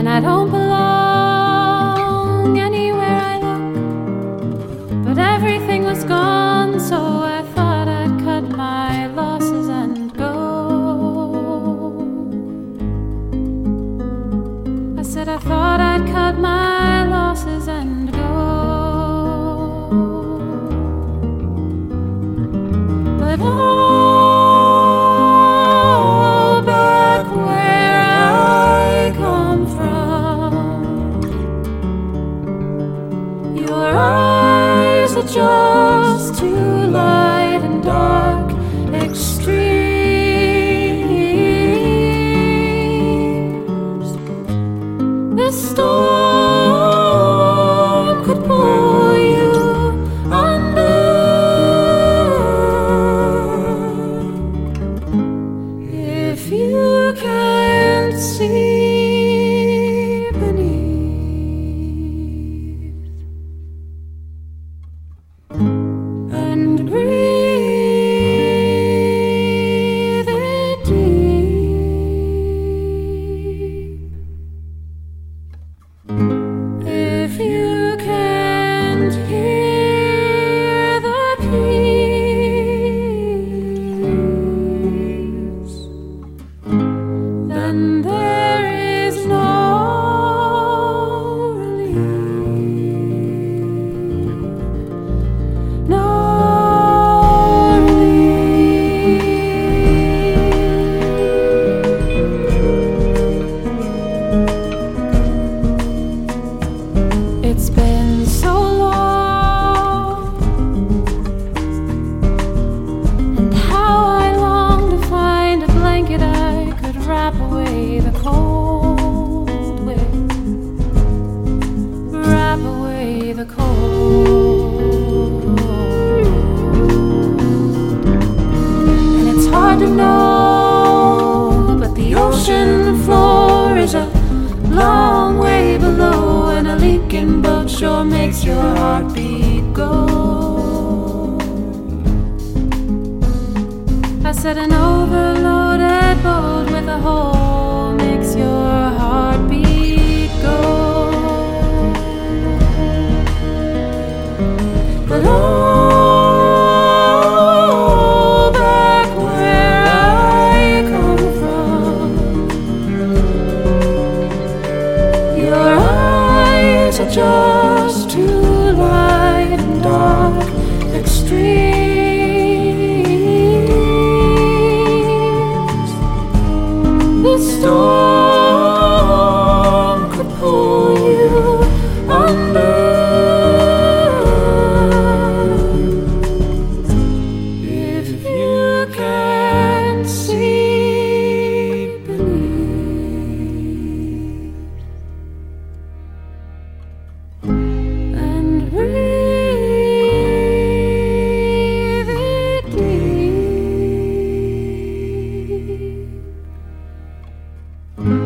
and I don't belong anywhere I look. But everything was gone, so I thought I'd cut my losses and go. I said I thought I'd cut my losses and go. But oh, back where I come from, your eyes are just too light and dark extremes. This storm could pull you under if you can't see beneath and breathe it deep. If you can't hear the peace, then there is no relief, no relief. It's been so long, and how I long to find a blanket I could wrap away the cold with, wrap away the cold. And it's hard to know, but the ocean floor is a long way below, and a leaking boat sure makes your heartbeat go. I said an overloaded boat with a hole makes your heartbeat go. But oh, back where I come from, your eyes are just too light and dark extremes. This storm could pull you under if you can't see beneath and breathe it deep.